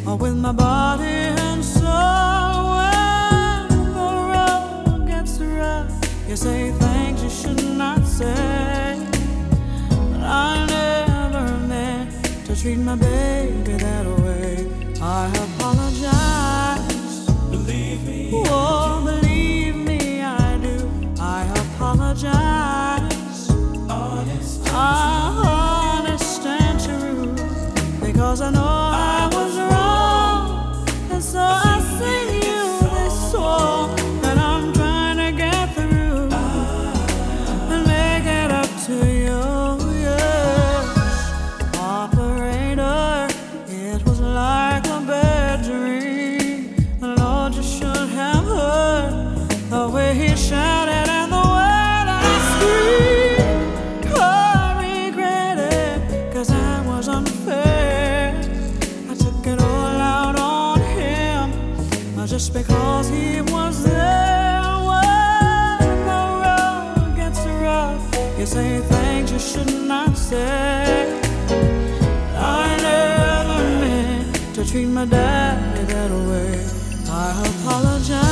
with my body and soul. When the road gets rough, you say things you should not say. But I never meant to treat my baby that way. I apologize. Believe me, Oh, believe me, I do. I apologize. honest. Honest and true, because I know I was wrong, and so I sing you this song that I'm trying to get through and make it up to you. Yes, operator, it was like a bad dream. Lord, you should have heard the way he shouted and the way that I screamed. I regret it, 'cause I was unfair. I took it all out on him, just because he was there. When the road gets rough, you say things you should not say. I never meant to treat my daddy that way. I apologize.